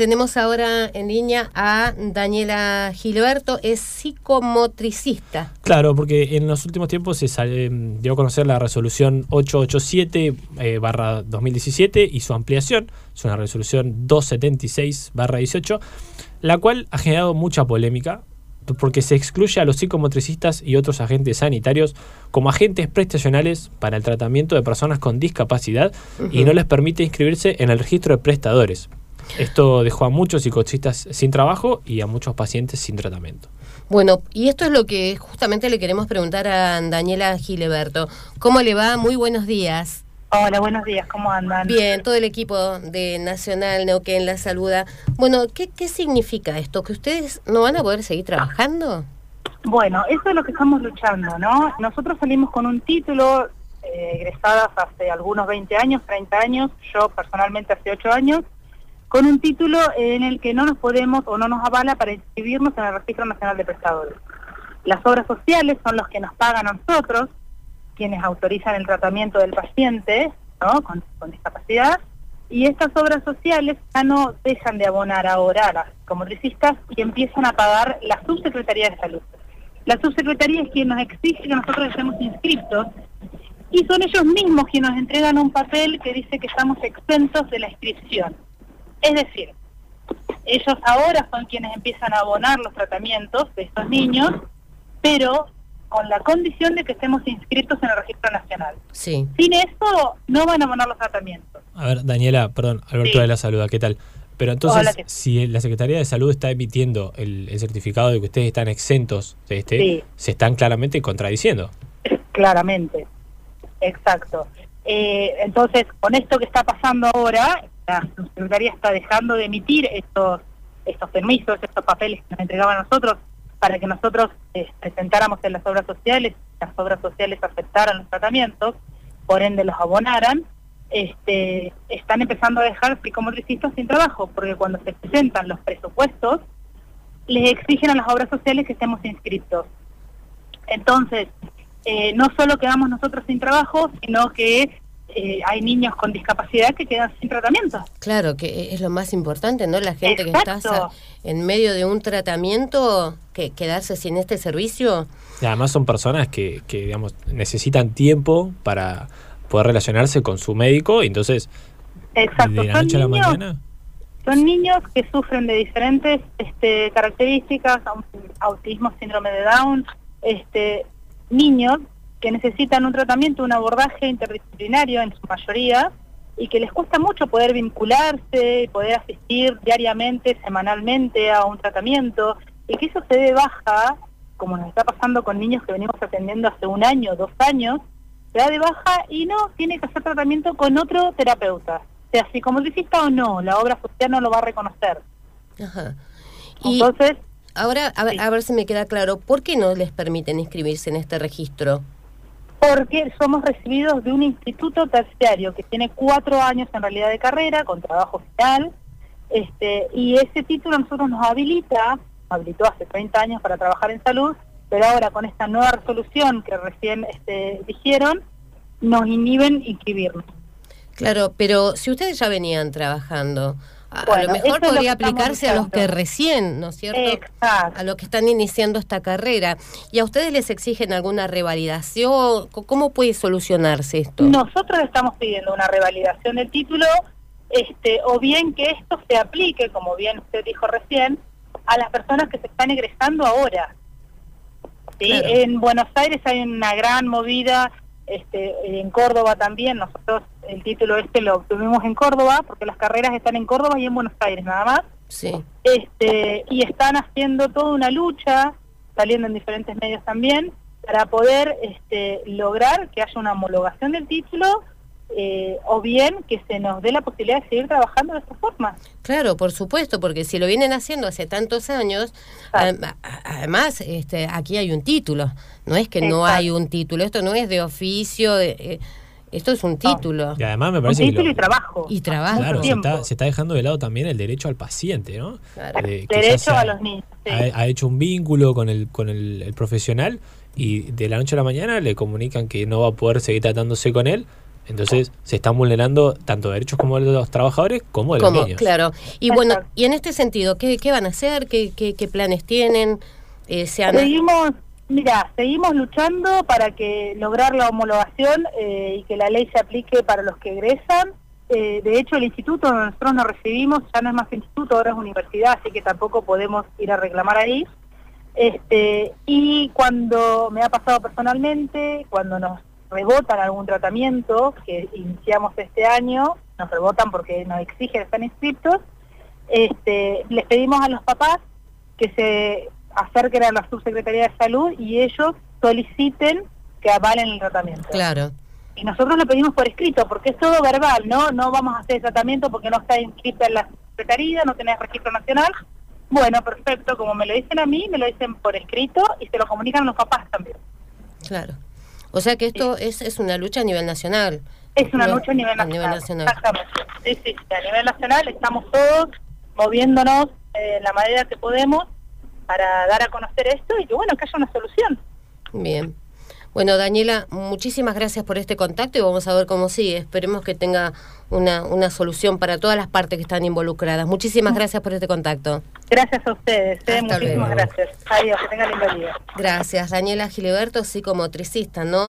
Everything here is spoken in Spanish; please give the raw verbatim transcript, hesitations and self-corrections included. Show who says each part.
Speaker 1: tenemos ahora en línea a Daniela Gilberto, es psicomotricista.
Speaker 2: Claro, porque en los últimos tiempos se sale, dio a conocer la resolución ochocientos ochenta y siete barra dos mil diecisiete y su ampliación, es una resolución doscientos setenta y seis barra dieciocho, la cual ha generado mucha polémica, porque se excluye a los psicomotricistas y otros agentes sanitarios como agentes prestacionales para el tratamiento de personas con discapacidad uh-huh. y no les permite inscribirse en el registro de prestadores. Esto dejó a muchos psicomotricistas sin trabajo y a muchos pacientes sin tratamiento.
Speaker 1: Bueno, y esto es lo que justamente le queremos preguntar a Daniela Gilberto. ¿Cómo le va? Muy buenos días.
Speaker 3: Hola, buenos días, ¿cómo andan?
Speaker 1: Bien, todo el equipo de Nacional Neuquén la saluda. Bueno, ¿qué, qué significa esto? ¿Que ustedes no van a poder seguir trabajando?
Speaker 3: Bueno, eso es lo que estamos luchando, ¿no? Nosotros salimos con un título, eh, egresadas hace algunos veinte años, treinta años, yo personalmente hace ocho años, con un título en el que no nos podemos o no nos avala para inscribirnos en el Registro Nacional de Prestadores. Las obras sociales son los que nos pagan a nosotros, quienes autorizan el tratamiento del paciente, ¿no? con, con discapacidad, y estas obras sociales ya no dejan de abonar ahora a las psicomotricistas y empiezan a pagar la Subsecretaría de Salud. La Subsecretaría es quien nos exige que nosotros estemos inscriptos y son ellos mismos quienes nos entregan un papel que dice que estamos exentos de la inscripción. Es decir, ellos ahora son quienes empiezan a abonar los tratamientos de estos niños, pero con la condición de que estemos inscritos en el Registro Nacional.
Speaker 1: Sí.
Speaker 3: Sin eso, no van a abonar los tratamientos.
Speaker 2: A ver, Daniela, perdón, Alberto
Speaker 3: sí.
Speaker 2: de la Saluda, ¿qué tal? Pero entonces,
Speaker 3: Hola,
Speaker 2: si la Secretaría de Salud está emitiendo el, el certificado de que ustedes están exentos de este,
Speaker 3: sí.
Speaker 2: se están claramente contradiciendo.
Speaker 3: Claramente, exacto. Eh, entonces, con esto que está pasando ahora, la Secretaría está dejando de emitir estos, estos permisos, estos papeles que nos entregaban a nosotros, para que nosotros eh, presentáramos en las obras sociales, las obras sociales aceptaran los tratamientos, por ende los abonaran, este, están empezando a dejar psicomotricistas sin trabajo, porque cuando se presentan los presupuestos, les exigen a las obras sociales que estemos inscritos. Entonces, eh, no solo quedamos nosotros sin trabajo, sino que Eh, hay niños con discapacidad que quedan sin tratamiento.
Speaker 1: Claro, que es lo más importante, ¿no? La gente
Speaker 3: Exacto.
Speaker 1: que está en medio de un tratamiento, que quedarse sin este servicio.
Speaker 2: Y además son personas que, que, digamos, necesitan tiempo para poder relacionarse con su médico, y entonces,
Speaker 3: Exacto.
Speaker 2: de la
Speaker 3: son
Speaker 2: noche a la
Speaker 3: niños,
Speaker 2: mañana...
Speaker 3: Son niños que sufren de diferentes este, características, autismo, síndrome de Down, este, niños que necesitan un tratamiento, un abordaje interdisciplinario en su mayoría, y que les cuesta mucho poder vincularse, poder asistir diariamente, semanalmente a un tratamiento, y que eso se dé baja, como nos está pasando con niños que venimos atendiendo hace un año, dos años, se da de baja y no tiene que hacer tratamiento con otro terapeuta, sea psicomotricista o no, la obra social no lo va a reconocer.
Speaker 1: Ajá. Y
Speaker 3: entonces,
Speaker 1: ahora, a ver,
Speaker 3: sí.
Speaker 1: a ver si me queda claro, ¿por qué no les permiten inscribirse en este registro?
Speaker 3: Porque somos recibidos de un instituto terciario que tiene cuatro años en realidad de carrera, con trabajo final, este, y ese título a nosotros nos habilita, habilitó hace treinta años para trabajar en salud, pero ahora con esta nueva resolución que recién este, dijeron, nos inhiben inscribirnos.
Speaker 1: Claro, pero si ustedes ya venían trabajando, a,
Speaker 3: bueno,
Speaker 1: a lo mejor podría
Speaker 3: lo que
Speaker 1: aplicarse a los que
Speaker 3: buscando.
Speaker 1: recién, ¿no es cierto?
Speaker 3: Exacto.
Speaker 1: A los que están iniciando esta carrera. ¿Y a ustedes les exigen alguna revalidación? ¿Cómo puede solucionarse esto?
Speaker 3: Nosotros estamos pidiendo una revalidación del título, este, o bien que esto se aplique, como bien usted dijo recién, a las personas que se están egresando ahora. ¿Sí?
Speaker 1: Claro.
Speaker 3: En Buenos Aires hay una gran movida, este, en Córdoba también, nosotros el título este lo obtuvimos en Córdoba, porque las carreras están en Córdoba y en Buenos Aires nada más.
Speaker 1: Sí.
Speaker 3: Este, y están haciendo toda una lucha, saliendo en diferentes medios también, para poder este, lograr que haya una homologación del título, eh, o bien que se nos dé la posibilidad de seguir trabajando de esta forma.
Speaker 1: Claro, por supuesto, porque si lo vienen haciendo hace tantos años,
Speaker 3: Claro.
Speaker 1: a, a, además este, aquí hay un título, no es que
Speaker 3: Exacto.
Speaker 1: no hay un título, esto no es de oficio, de, eh, esto es un título.
Speaker 2: Y además me
Speaker 3: Un
Speaker 2: parece
Speaker 3: título
Speaker 2: que lo,
Speaker 3: y trabajo.
Speaker 1: Y trabajo.
Speaker 2: claro, se
Speaker 3: tiempo.
Speaker 2: está, se está dejando de lado también el derecho al paciente, ¿no?
Speaker 1: Claro.
Speaker 2: De, que ya
Speaker 3: Derecho
Speaker 2: se ha-
Speaker 3: a los niños. Sí.
Speaker 2: Ha, ha hecho un vínculo con el con el, el profesional, y de la noche a la mañana le comunican que no va a poder seguir tratándose con él, Entonces se están vulnerando tanto derechos como de los trabajadores como de los
Speaker 1: ¿Cómo?
Speaker 2: niños.
Speaker 1: Claro. Y bueno, y en este sentido, ¿qué, qué van a hacer? ¿Qué, qué, qué planes tienen? Eh, se han...
Speaker 3: Seguimos, mira, seguimos luchando para que lograr la homologación eh, y que la ley se aplique para los que egresan. Eh, de hecho, el instituto donde nosotros nos recibimos ya no es más instituto, ahora es universidad, así que tampoco podemos ir a reclamar ahí. Este, y cuando me ha pasado personalmente, cuando nos rebotan algún tratamiento que iniciamos este año, nos rebotan porque nos exigen estar inscriptos, este, les pedimos a los papás que se acerquen a la subsecretaría de salud y ellos soliciten que avalen el tratamiento.
Speaker 1: Claro.
Speaker 3: Y nosotros lo pedimos por escrito, porque es todo verbal, ¿no? No vamos a hacer el tratamiento porque no está inscrita en la secretaría, no tenés registro nacional. Bueno, perfecto, como me lo dicen a mí, me lo dicen por escrito y se lo comunican a los papás también.
Speaker 1: Claro. O sea que esto sí. es, es una lucha a nivel nacional.
Speaker 3: Es una
Speaker 1: no,
Speaker 3: lucha a nivel nacional.
Speaker 1: A nivel nacional.
Speaker 3: Exactamente. Sí, sí, sí, a nivel nacional estamos todos moviéndonos eh, en la manera que podemos para dar a conocer esto y que bueno, que haya una solución.
Speaker 1: Bien. Bueno, Daniela, muchísimas gracias por este contacto y vamos a ver cómo sigue. Esperemos que tenga una, una solución para todas las partes que están involucradas. Muchísimas gracias por este contacto.
Speaker 3: Gracias a ustedes, eh, muchísimas
Speaker 1: luego.
Speaker 3: gracias. Adiós, que tengan lindo día.
Speaker 1: Gracias, Daniela Giliberto, psicomotricista, ¿no?